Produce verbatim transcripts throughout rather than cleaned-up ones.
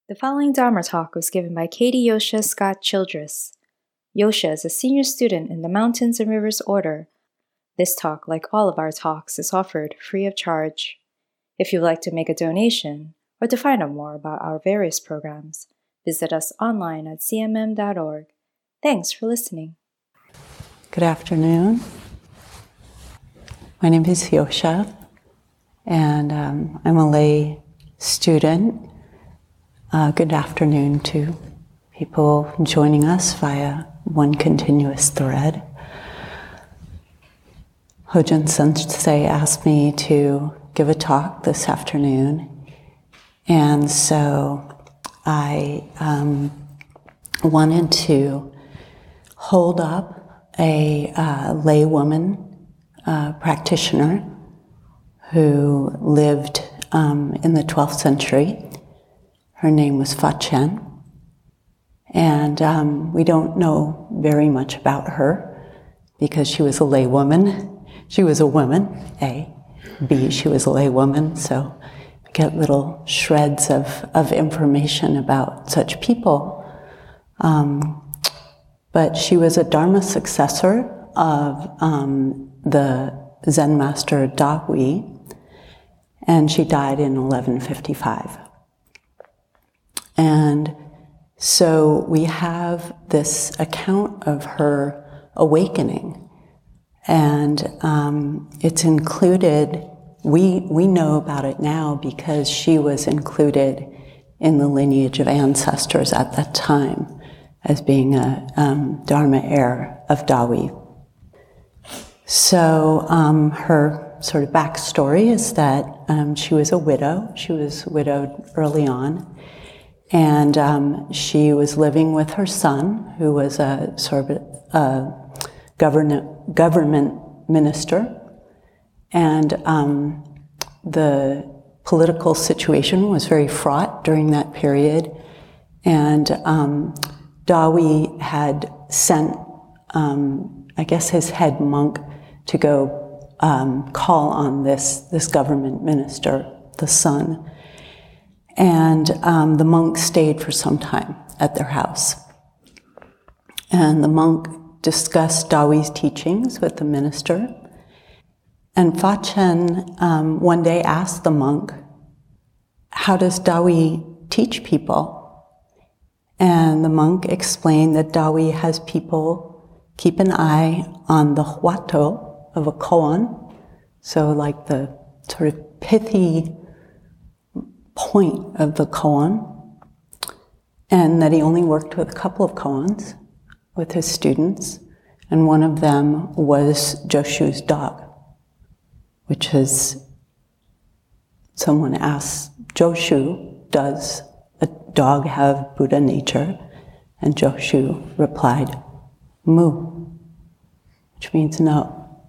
The following Dharma talk was given by Katie Yosha Scott Childress. Yosha is a senior student in the Mountains and Rivers Order. This talk, like all of our talks, is offered free of charge. If you'd like to make a donation or to find out more about our various programs, visit us online at c m m dot org. Thanks for listening. Good afternoon. My name is Yosha, and um, I'm a lay student. Uh, good afternoon to people joining us via one continuous thread. Hojun Sensei asked me to give a talk this afternoon, and so I um, wanted to hold up a uh, lay woman uh, practitioner who lived um, in the twelfth century. Her name was Fa Chen, and um, we don't know very much about her because she was a lay woman. She was a woman, A. B, she was a lay woman, so we get little shreds of, of information about such people. Um, but she was a Dharma successor of um, the Zen master Da Hui, and she died in eleven fifty-five. And so we have this account of her awakening, and um, it's included, we, we know about it now because she was included in the lineage of ancestors at that time as being a um, Dharma heir of Da Hui. So um, her sort of backstory is that um, she was a widow. She was widowed early on. And um, she was living with her son, who was a sort of a government government minister, and um, the political situation was very fraught during that period. And um, Da Hui had sent, um, I guess, his head monk to go um, call on this this government minister, the son. And um, the monk stayed for some time at their house. And the monk discussed Da Hui's teachings with the minister. And Fa Chen um, one day asked the monk, "How does Da Hui teach people?" And the monk explained that Da Hui has people keep an eye on the huato of a koan, so like the sort of pithy point of the koan, and that he only worked with a couple of koans with his students, and one of them was Joshu's dog, which is, someone asked Joshu, does a dog have Buddha nature? And Joshu replied, mu, which means no.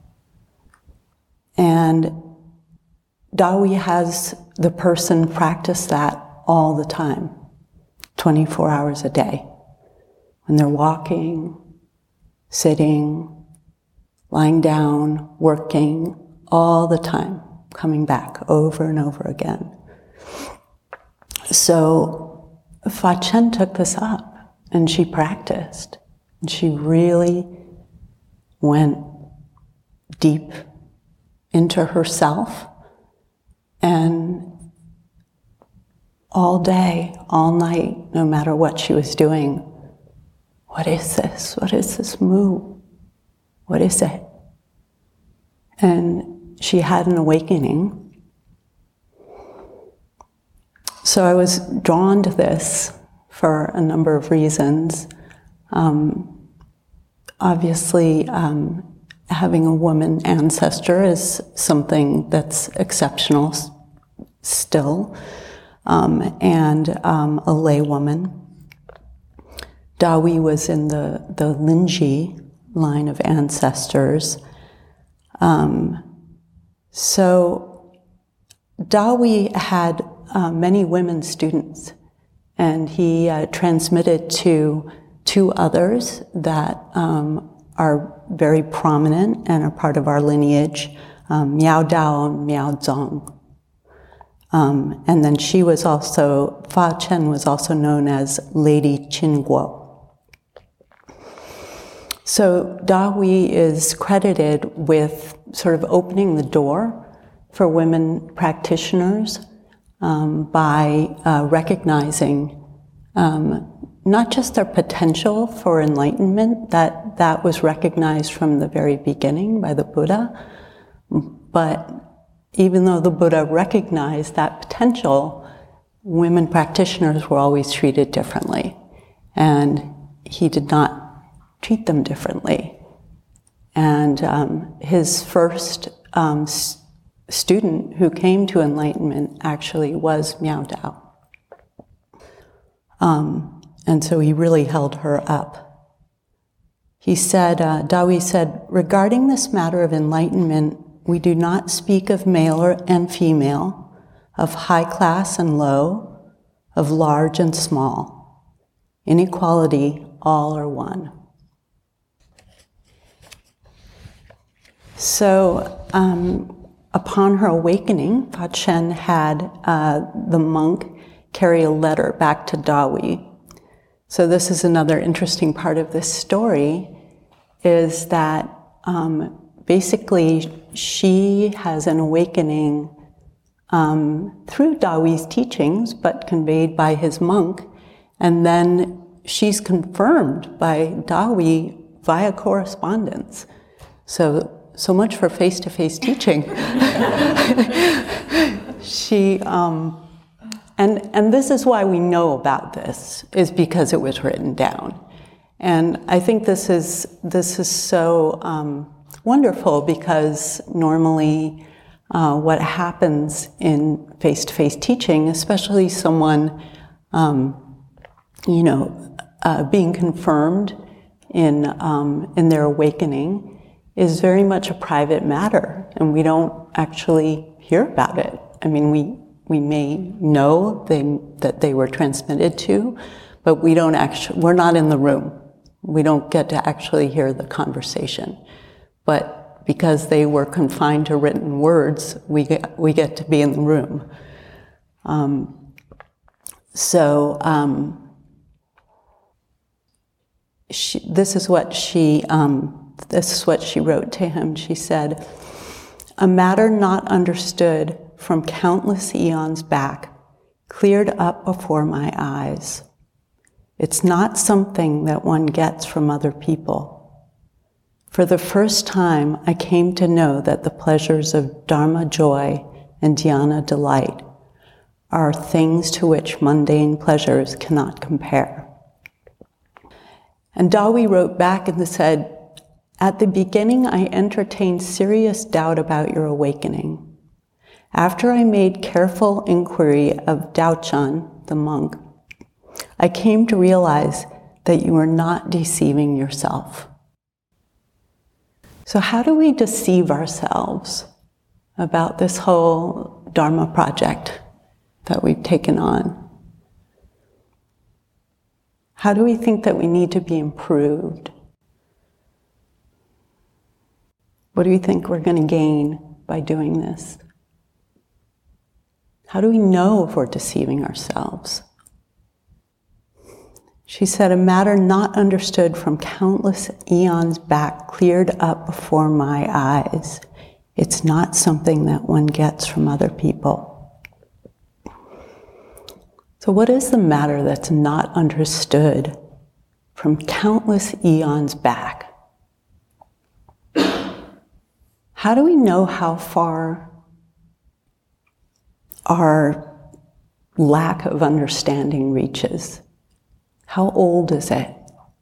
And Da Hui has the person practice that all the time, twenty-four hours a day. When they're walking, sitting, lying down, working, all the time, coming back over and over again. So Fa Chen took this up, and she practiced, and she really went deep into herself. And all day, all night, no matter what she was doing, what is this? What is this mu? What is it? And she had an awakening. So I was drawn to this for a number of reasons. Um, obviously, um, having a woman ancestor is something that's exceptional still, um, and um, a lay woman. Da Hui was in the, the Linji line of ancestors. Um, so Da Hui had uh, many women students, and he uh, transmitted to two others that um, are very prominent and are part of our lineage, um, Miao Dao and Miao Zong. Um, and then she was also, Fa Chen was also known as Lady Qinguo. So Dahui is credited with sort of opening the door for women practitioners um, by uh, recognizing um, not just their potential for enlightenment, that that was recognized from the very beginning by the Buddha, but even though the Buddha recognized that potential, women practitioners were always treated differently, and he did not treat them differently. And um, his first um, s- student who came to enlightenment actually was Miao Dao. Um, and so he really held her up. He said, uh, Dahui said, regarding this matter of enlightenment, we do not speak of male and female, of high class and low, of large and small. In equality, all are one. So, um, upon her awakening, Fa Chen had uh, the monk carry a letter back to Dahui. So this is another interesting part of this story, is that um, basically she has an awakening um, through Dahui's teachings, but conveyed by his monk, and then she's confirmed by Dahui via correspondence. So So much for face-to-face teaching. she, um, and and this is why we know about this, is because it was written down. And I think this is this is so um, wonderful, because normally uh, what happens in face-to-face teaching, especially someone, um, you know, uh, being confirmed in um, in their awakening, is very much a private matter, and we don't actually hear about it. I mean, we we may know they, that they were transmitted to, but we don't actually, we're not in the room. We don't get to actually hear the conversation. But because they were confined to written words, we get, we get to be in the room. Um, so um, she, this is what she, um, This is what she wrote to him. She said, a matter not understood from countless eons back, cleared up before my eyes. It's not something that one gets from other people. For the first time, I came to know that the pleasures of Dharma joy and dhyana delight are things to which mundane pleasures cannot compare. And Dahui wrote back and said, at the beginning, I entertained serious doubt about your awakening. After I made careful inquiry of Daochan, the monk, I came to realize that you are not deceiving yourself. So how do we deceive ourselves about this whole Dharma project that we've taken on? How do we think that we need to be improved? What do you think we're going to gain by doing this? How do we know if we're deceiving ourselves? She said, a matter not understood from countless eons back cleared up before my eyes. It's not something that one gets from other people. So what is the matter that's not understood from countless eons back? How do we know how far our lack of understanding reaches? How old is it?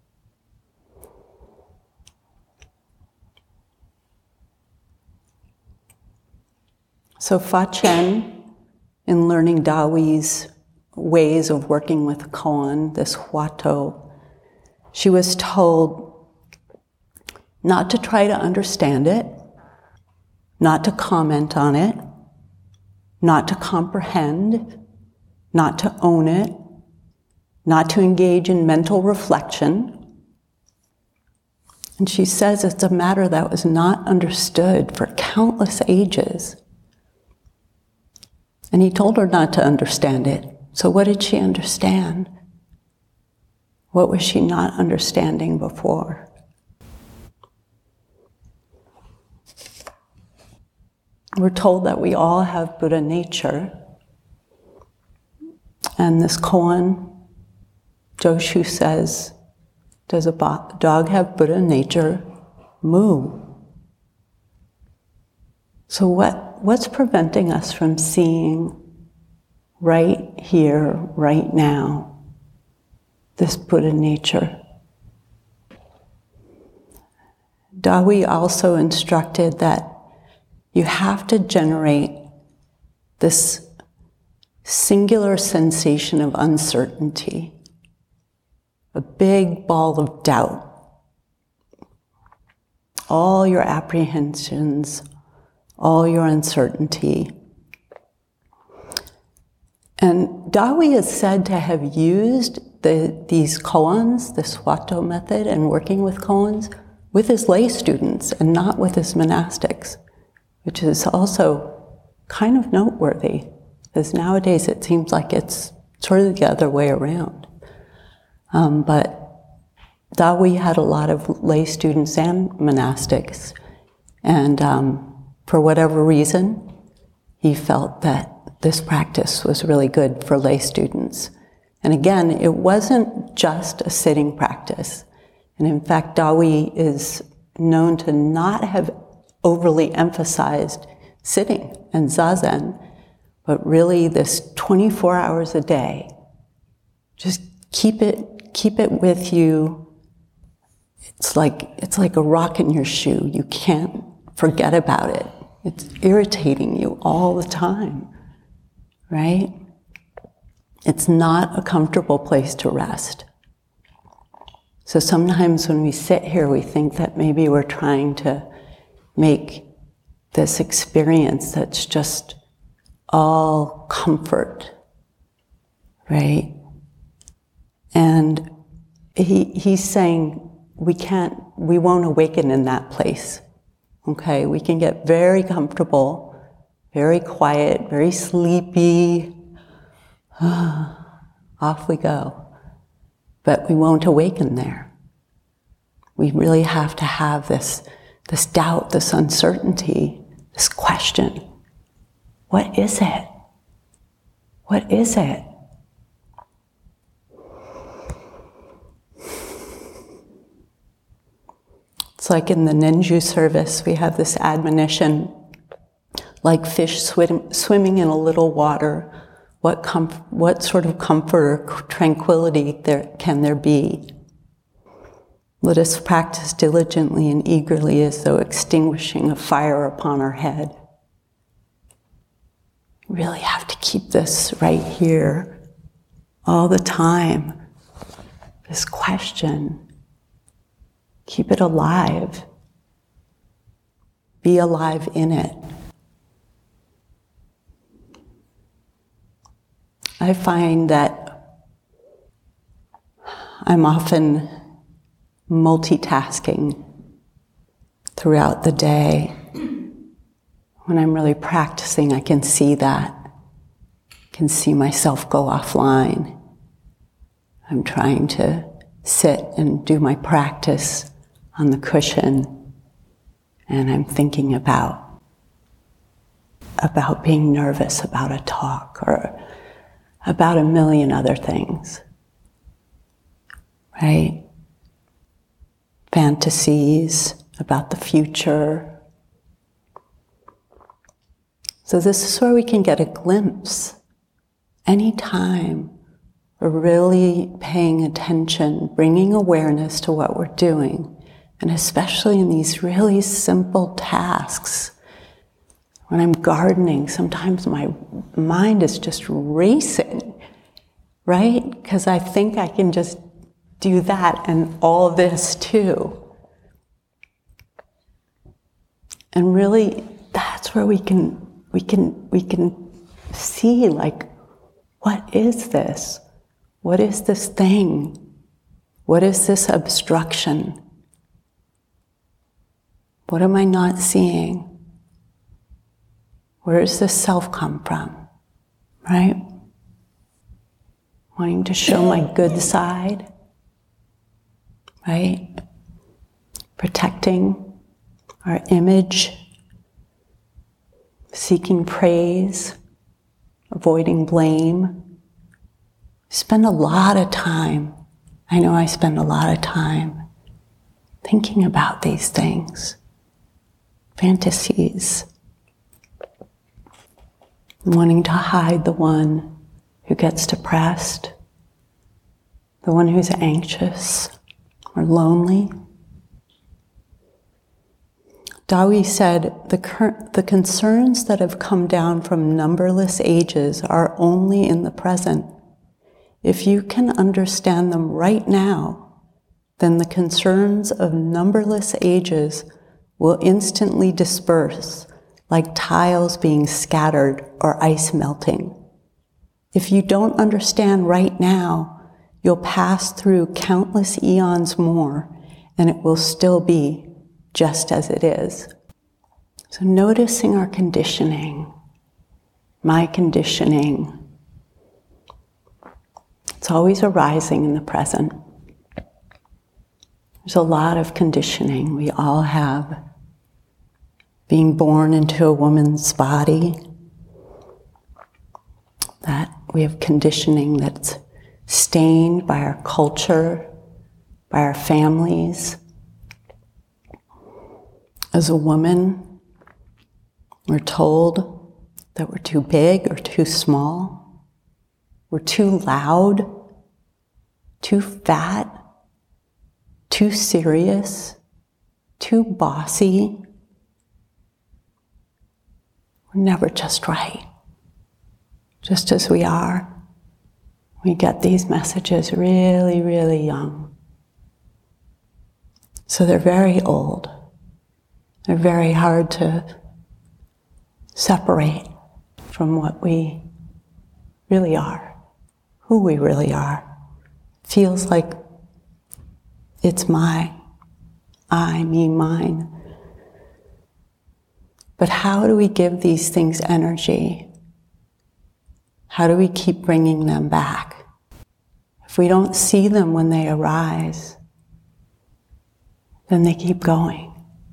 So Fa Chen, in learning Dahui's ways of working with koan, this huato, she was told not to try to understand it, not to comment on it, not to comprehend, not to own it, not to engage in mental reflection. And she says it's a matter that was not understood for countless ages. And he told her not to understand it. So what did she understand? What was she not understanding before? We're told that we all have Buddha nature. And this koan, Joshu says, does a dog have Buddha nature? Moo. So what, what's preventing us from seeing right here, right now, this Buddha nature? Dawi also instructed that you have to generate this singular sensation of uncertainty, a big ball of doubt. All your apprehensions, all your uncertainty. And Dawi is said to have used the, these koans, the Swato method, and working with koans with his lay students and not with his monastics, which is also kind of noteworthy, because nowadays it seems like it's sort of the other way around. Um, but Dawi had a lot of lay students and monastics, and um, for whatever reason, he felt that this practice was really good for lay students. And again, it wasn't just a sitting practice. And in fact, Dawi is known to not have overly emphasized sitting and zazen, but really this twenty-four hours a day. Just keep it, keep it with you. It's like, it's like a rock in your shoe. You can't forget about it. It's irritating you all the time, right? It's not a comfortable place to rest. So sometimes when we sit here, we think that maybe we're trying to make this experience that's just all comfort, right? And he he's saying we can't, we won't awaken in that place. Okay, we can get very comfortable, very quiet, very sleepy. Off we go. But we won't awaken there. We really have to have this, this doubt, this uncertainty, this question. What is it? What is it? It's like in the Nenju service, we have this admonition, like fish swim, swimming in a little water, what, comf- what sort of comfort or tranquility there, can there be? Let us practice diligently and eagerly as though extinguishing a fire upon our head. We really have to keep this right here all the time, this question. Keep it alive. Be alive in it. I find that I'm often multitasking throughout the day. When I'm really practicing, I can see that. I can see myself go offline. I'm trying to sit and do my practice on the cushion, and I'm thinking about, about being nervous about a talk or about a million other things, right? Fantasies about the future. So this is where we can get a glimpse anytime we're really paying attention, bringing awareness to what we're doing, and especially in these really simple tasks. When I'm gardening, sometimes my mind is just racing, right? Because I think I can just do that and all this too. And really, that's where we can we can we can see, like, what is this? What is this thing? What is this obstruction? What am I not seeing? Where does this self come from? right? Wanting to show my good side, right? Protecting our image, seeking praise, avoiding blame. Spend a lot of time, I know I spend a lot of time thinking about these things, fantasies, wanting to hide the one who gets depressed, the one who's anxious or lonely. Dawi said, the, cur- the concerns that have come down from numberless ages are only in the present. If you can understand them right now, then the concerns of numberless ages will instantly disperse like tiles being scattered or ice melting. If you don't understand right now, you'll pass through countless eons more, and it will still be just as it is. So noticing our conditioning, my conditioning, it's always arising in the present. There's a lot of conditioning we all have. Being born into a woman's body, that we have conditioning that's stained by our culture, by our families. As a woman, we're told that we're too big or too small, we're too loud, too fat, too serious, too bossy. We're never just right. Just as we are, we get these messages really, really young. So they're very old. They're very hard to separate from what we really are, who we really are. Feels like it's my, I, me, mine. But how do we give these things energy? How do we keep bringing them back? If we don't see them when they arise, then they keep going.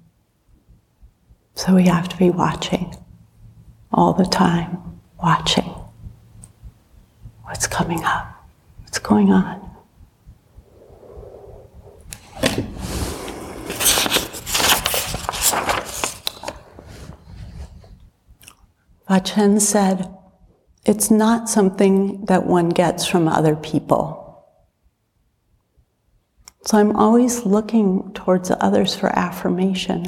So we have to be watching all the time, watching what's coming up, what's going on. Vachen said, it's not something that one gets from other people. So I'm always looking towards others for affirmation.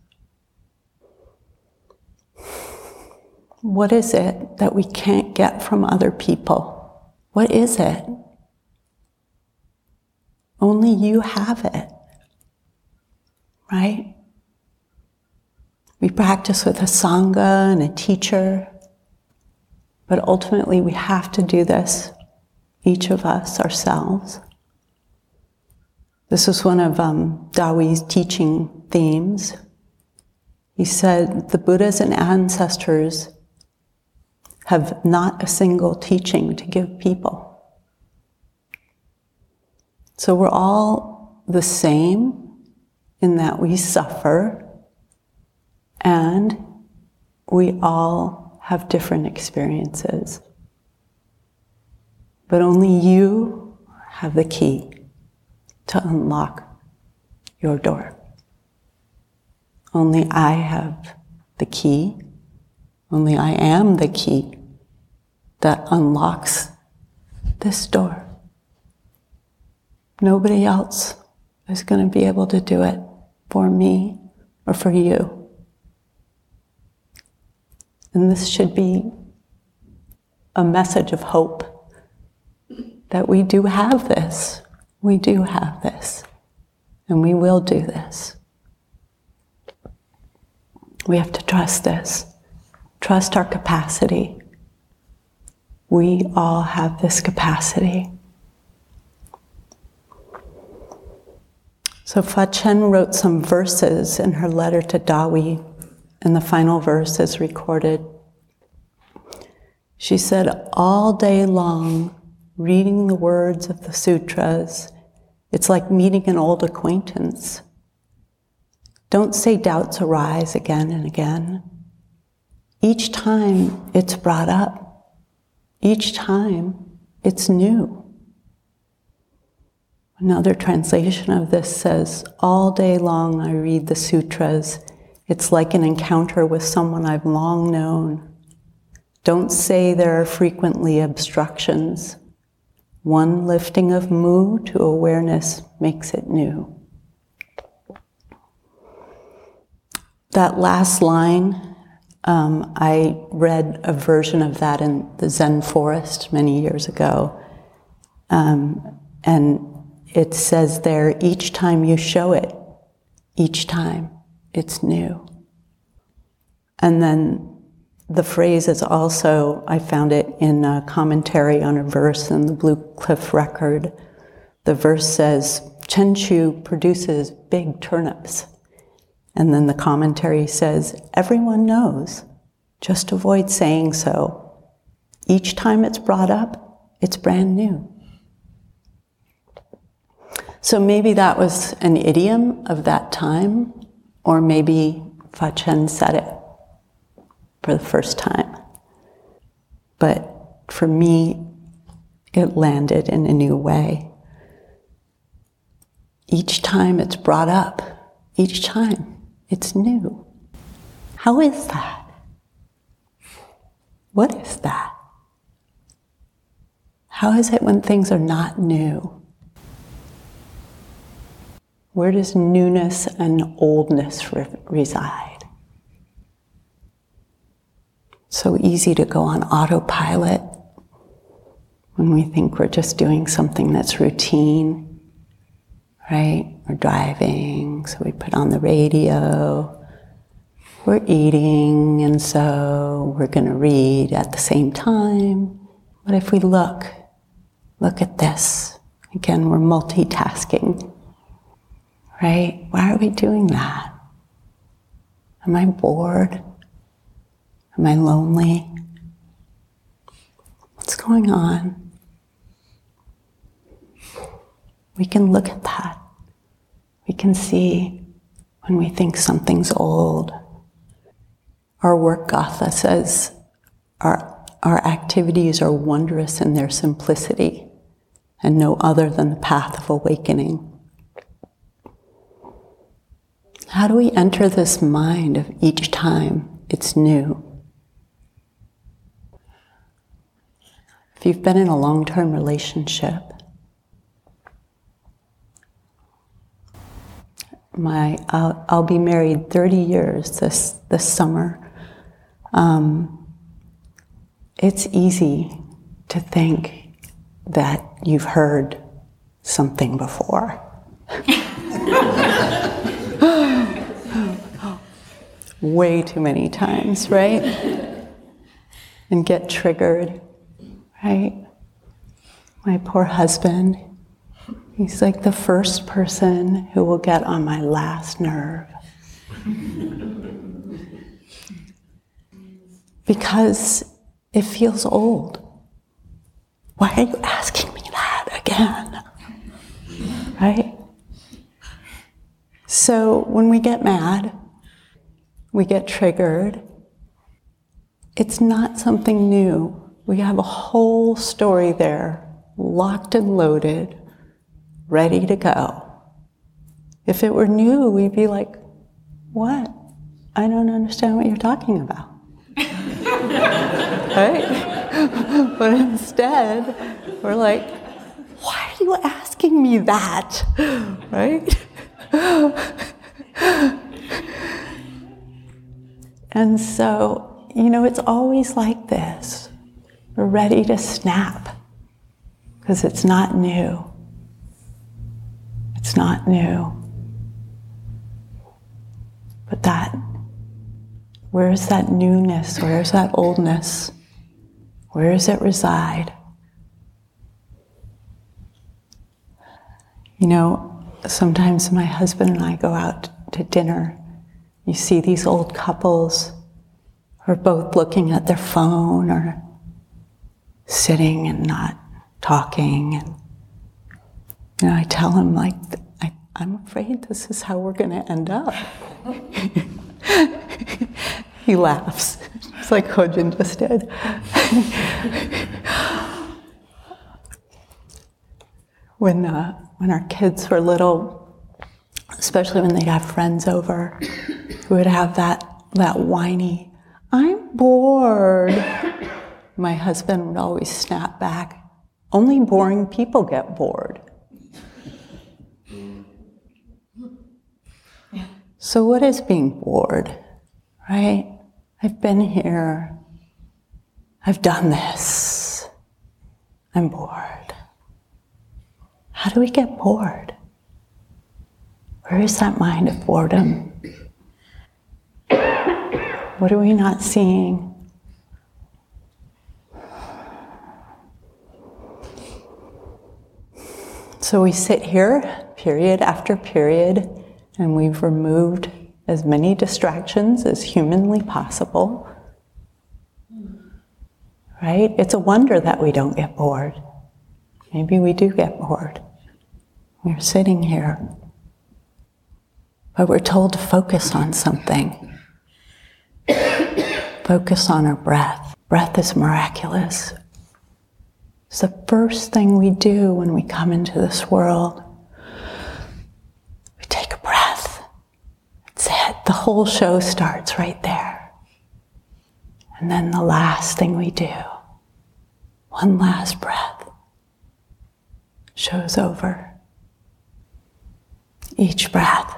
What is it that we can't get from other people? What is it? Only you have it, right? We practice with a sangha and a teacher, but ultimately we have to do this, each of us, ourselves. This was one of um, Dawi's teaching themes. He said, the Buddhas and ancestors have not a single teaching to give people. So we're all the same in that we suffer and we all have different experiences. But only you have the key to unlock your door. Only I have the key. Only I am the key that unlocks this door. Nobody else is going to be able to do it for me or for you. And this should be a message of hope that we do have this. We do have this. And we will do this. We have to trust this. Trust our capacity. We all have this capacity. So Vachen wrote some verses in her letter to Dawi, and the final verse is recorded. She said, all day long, reading the words of the sutras, it's like meeting an old acquaintance. Don't say doubts arise again and again. Each time it's brought up, each time it's new. Another translation of this says, all day long I read the sutras. It's like an encounter with someone I've long known. Don't say there are frequently obstructions. One lifting of mu to awareness makes it new. That last line, um, I read a version of that in the Zen Forest many years ago. Um, and it says there, each time you show it, each time it's new. And then the phrase is also, I found it in a commentary on a verse in the Blue Cliff Record. The verse says, Chenchu produces big turnips. And then the commentary says, everyone knows, just avoid saying so. Each time it's brought up, it's brand new. So maybe that was an idiom of that time, or maybe Fa-Chen said it for the first time. But for me, it landed in a new way. Each time it's brought up, each time it's new. How is that? What is that? How is it when things are not new? Where does newness and oldness re- reside? So easy to go on autopilot when we think we're just doing something that's routine, right? We're driving, so we put on the radio. We're eating, and so we're going to read at the same time. But if we look, look at this. Again, we're multitasking, right? Why are we doing that? Am I bored? Am I lonely? What's going on? We can look at that. We can see when we think something's old. Our work Gatha says our, our activities are wondrous in their simplicity and no other than the path of awakening. How do we enter this mind of each time it's new? If you've been in a long-term relationship, my I'll, I'll be married thirty years this this summer. Um, it's easy to think that you've heard something before. Way too many times, right? And get triggered, right? My poor husband, he's like the first person who will get on my last nerve. Because it feels old. Why are you asking me that again? Right? So when we get mad, we get triggered, it's not something new. We have a whole story there, locked and loaded, ready to go. If it were new, we'd be like, what? I don't understand what you're talking about. Right? But instead, we're like, why are you asking me that? Right? And so, you know, it's always like this. We're ready to snap because it's not new. It's not new. But that, where's that newness? Where's that oldness? Where does it reside? You know, sometimes my husband and I go out to dinner. You see these old couples who are both looking at their phone or sitting and not talking. And you know, I tell him, like, I, I'm afraid this is how we're going to end up. He laughs. It's like Hojin just did. when uh, when our kids were little, especially when they'd have friends over, we would have that that whiny, "I'm bored." My husband would always snap back, "Only boring people get bored." So what is being bored, right? I've been here. I've done this. I'm bored. How do we get bored? Where is that mind of boredom? What are we not seeing? So we sit here, period after period, and we've removed as many distractions as humanly possible. Right? It's a wonder that we don't get bored. Maybe we do get bored. We're sitting here, but we're told to focus on something. Focus on our breath. Breath is miraculous. It's the first thing we do when we come into this world. We take a breath. That's it. The whole show starts right there. And then the last thing we do, one last breath, show's over. Each breath.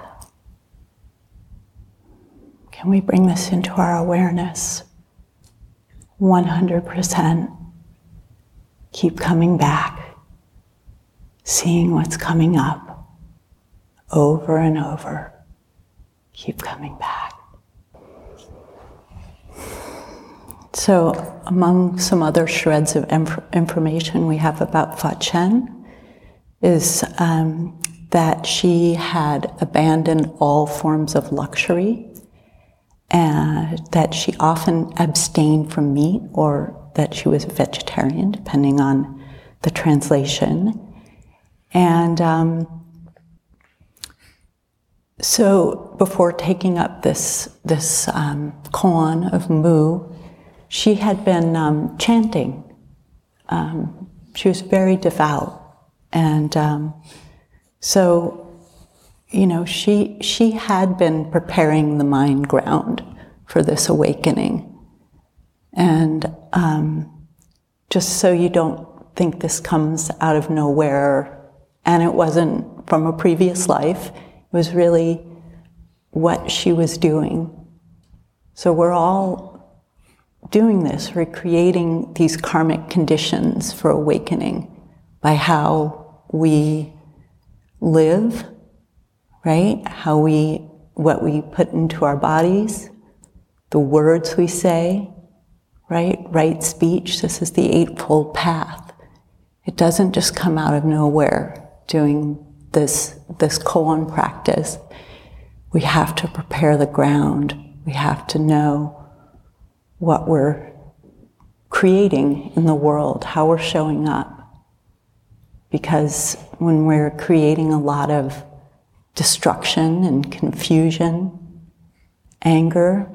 Can we bring this into our awareness? one hundred percent. Keep coming back, seeing what's coming up, over and over. Keep coming back. So, among some other shreds of inf- information we have about Fa Chen is um, that she had abandoned all forms of luxury, and that she often abstained from meat, or that she was a vegetarian, depending on the translation. And um, so before taking up this, this um, koan of Mu, she had been um, chanting. Um, she was very devout. And um, so, you know, she, she had been preparing the mind ground for this awakening. And um, just so you don't think this comes out of nowhere, and it wasn't from a previous life, it was really what she was doing. So we're all doing this, we're creating these karmic conditions for awakening by how we live, right? How we, what we put into our bodies, the words we say, right? Right speech. This is the Eightfold Path. It doesn't just come out of nowhere doing this, this koan practice. We have to prepare the ground. We have to know what we're creating in the world, how we're showing up. Because when we're creating a lot of destruction and confusion, anger,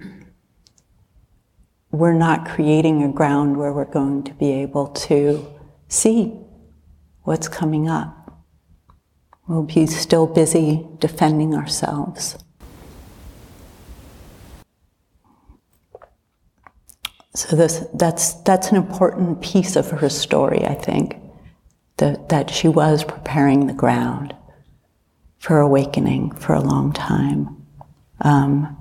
we're not creating a ground where we're going to be able to see what's coming up. We'll be still busy defending ourselves. So this, that's, that's an important piece of her story, I think, that, that she was preparing the ground for awakening for a long time. Um,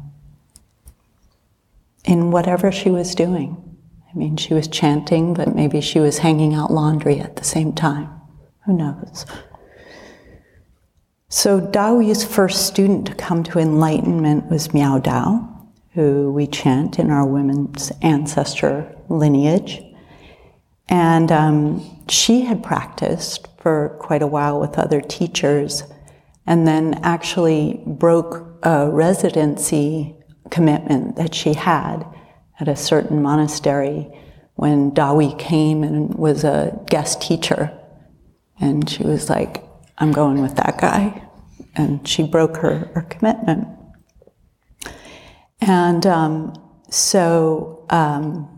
in whatever she was doing. I mean, she was chanting, but maybe she was hanging out laundry at the same time. Who knows? So Daoyi's first student to come to enlightenment was Miao Dao, who we chant in our women's ancestor lineage. And um, she had practiced for quite a while with other teachers, and then actually broke a residency commitment that she had at a certain monastery when Dawi came and was a guest teacher. And she was like, I'm going with that guy. And she broke her, her commitment. And um, so um,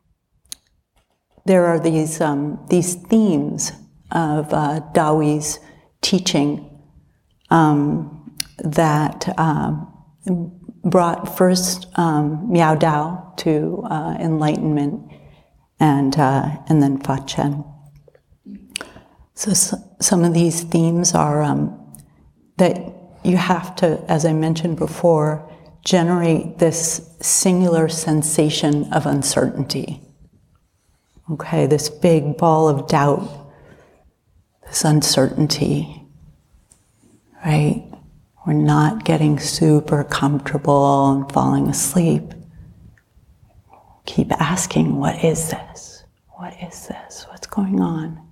there are these, um, these themes of uh, Dawi's teaching um, that um, brought first um, Miao Dao to uh, enlightenment, and uh, and then Fa-Chen. So, so some of these themes are um, that you have to, as I mentioned before, generate this singular sensation of uncertainty. Okay, this big ball of doubt, this uncertainty, right? We're not getting super comfortable and falling asleep. Keep asking, what is this? What is this? What's going on?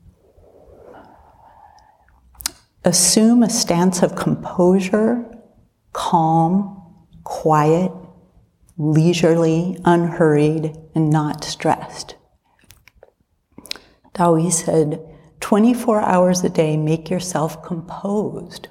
Assume a stance of composure, calm, quiet, leisurely, unhurried, and not stressed. Dawi said, twenty-four hours a day, make yourself composed.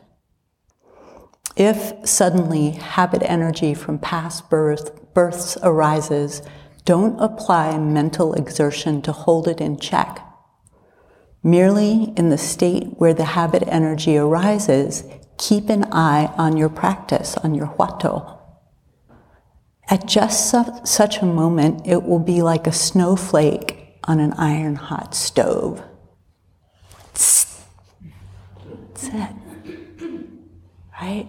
If suddenly habit energy from past birth, births arises, don't apply mental exertion to hold it in check. Merely in the state where the habit energy arises, keep an eye on your practice, on your huato. At just su- such a moment, it will be like a snowflake on an iron-hot stove. That's it. Right?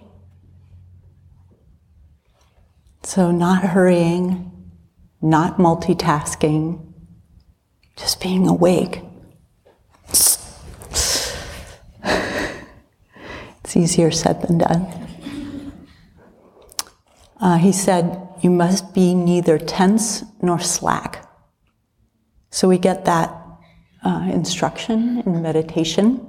So not hurrying, not multitasking, just being awake. It's easier said than done. Uh, he said, you must be neither tense nor slack. So we get that uh, instruction in meditation.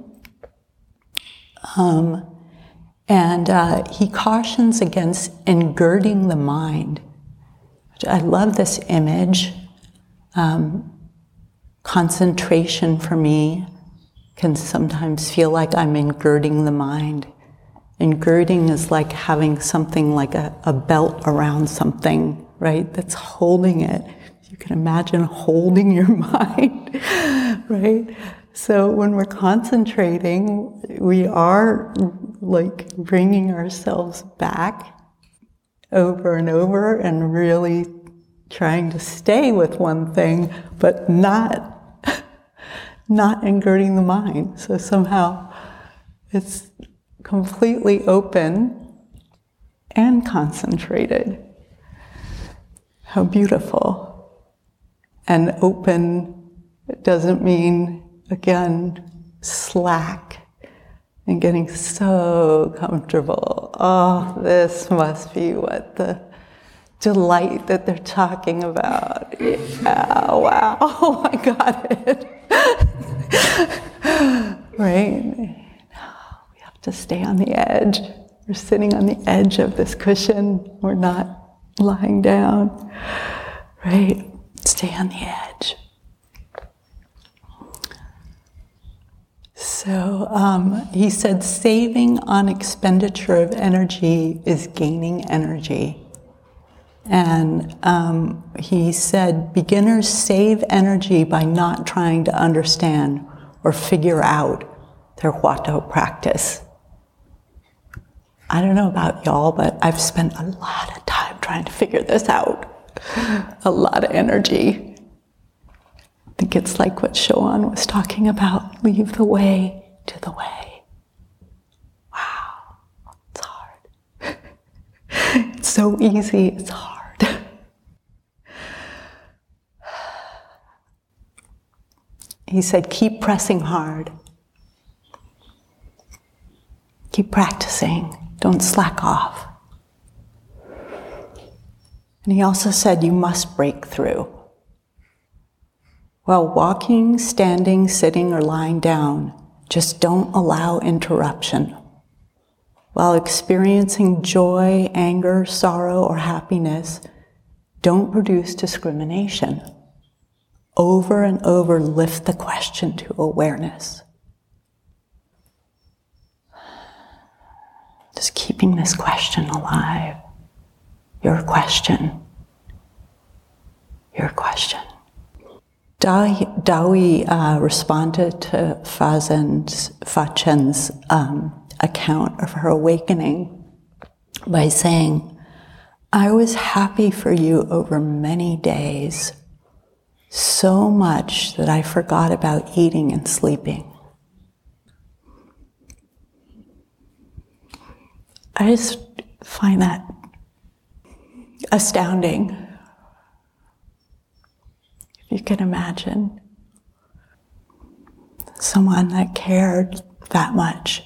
Um, and uh, he cautions against engirding the mind. I love this image. Um, concentration for me can sometimes feel like I'm engirding the mind. Engirding is like having something like a, a belt around something, right? That's holding it. You can imagine holding your mind, right? So when we're concentrating, we are like bringing ourselves back over and over and really trying to stay with one thing, but not not engirding the mind. So somehow it's completely open and concentrated. How beautiful. And open doesn't mean, again, slack and getting so comfortable. Oh, this must be what the delight that they're talking about. Yeah, wow, oh, I got it. Right? We have to stay on the edge. We're sitting on the edge of this cushion. We're not lying down. Right? Stay on the edge. So um, he said, saving on expenditure of energy is gaining energy. And um, he said, beginners save energy by not trying to understand or figure out their huato practice. I don't know about y'all, but I've spent a lot of time trying to figure this out. A lot of energy. I think it's like what Shoan was talking about. Leave the way to the way. Wow, it's hard. It's so easy, it's hard. He said, keep pressing hard. Keep practicing. Don't slack off. And he also said, you must break through. While walking, standing, sitting, or lying down, just don't allow interruption. While experiencing joy, anger, sorrow, or happiness, don't produce discrimination. over and over lift the question to awareness. Just keeping this question alive. Your question. Your question. Dawi uh, responded to Fazen's, Fachen's um, account of her awakening by saying, I was happy for you over many days, so much that I forgot about eating and sleeping. I just find that astounding. If you can imagine someone that cared that much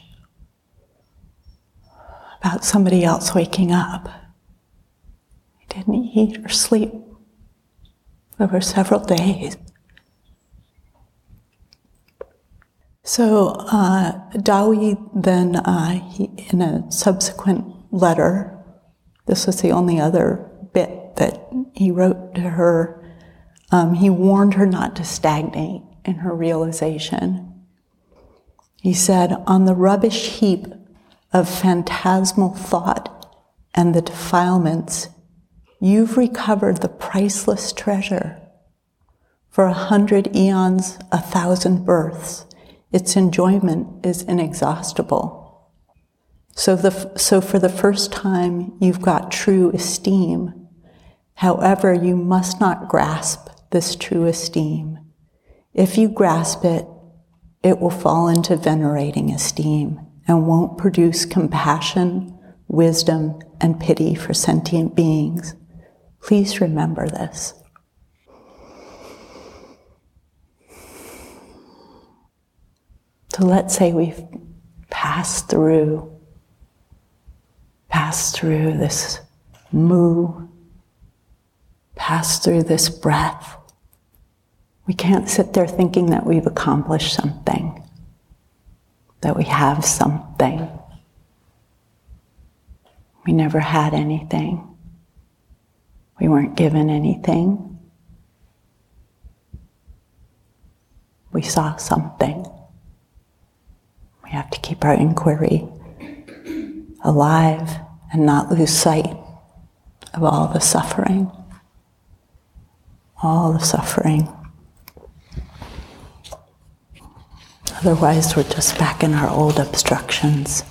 about somebody else waking up. He didn't eat or sleep over several days. So uh, Dawi then, uh, he, in a subsequent letter, this was the only other bit that he wrote to her, um, he warned her not to stagnate in her realization. He said, on the rubbish heap of phantasmal thought and the defilements, you've recovered the priceless treasure. For a hundred eons, a thousand births, its enjoyment is inexhaustible. So, the, so for the first time, you've got true esteem. However, you must not grasp this true esteem. If you grasp it, it will fall into venerating esteem and won't produce compassion, wisdom, and pity for sentient beings. Please remember this. So let's say we've passed through, passed through this mu, passed through this breath. We can't sit there thinking that we've accomplished something, that we have something. We never had anything. We weren't given anything. We saw something. We have to keep our inquiry alive and not lose sight of all the suffering. All the suffering. Otherwise, we're just back in our old obstructions.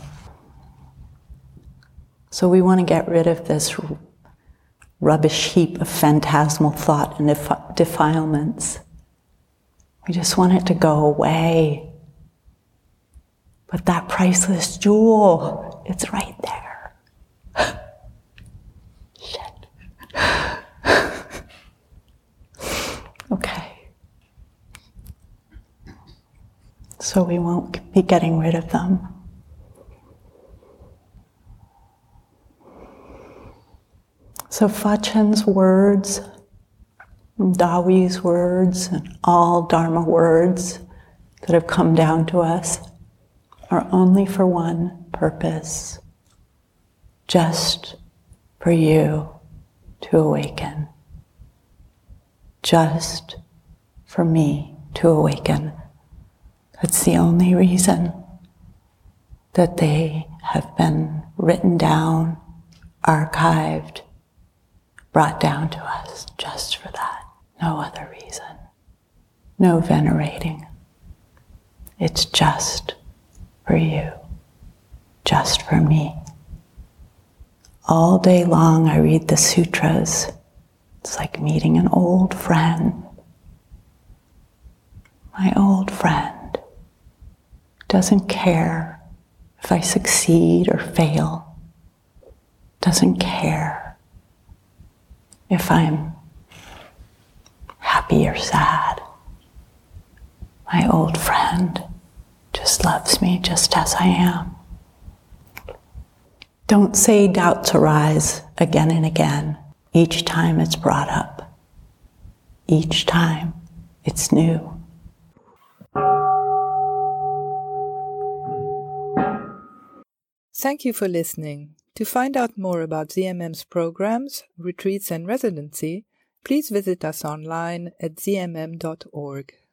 So we want to get rid of this rubbish heap of phantasmal thought and defi- defilements. We just want it to go away. But that priceless jewel, it's right there. Shit. Okay. So we won't be getting rid of them. So Fachen's words, Dawi's words, and all Dharma words that have come down to us are only for one purpose, just for you to awaken, just for me to awaken. That's the only reason that they have been written down, archived, brought down to us, just for that. No other reason. No venerating. It's just for you, just for me. All day long I read the sutras. It's like meeting an old friend. My old friend doesn't care if I succeed or fail. Doesn't care if I'm happy or sad. My old friend just loves me just as I am. Don't say doubts arise again and again, each time it's brought up. Each time it's new. Thank you for listening. To find out more about Z M M's programs, retreats and residency, Please visit us online at z m m dot org.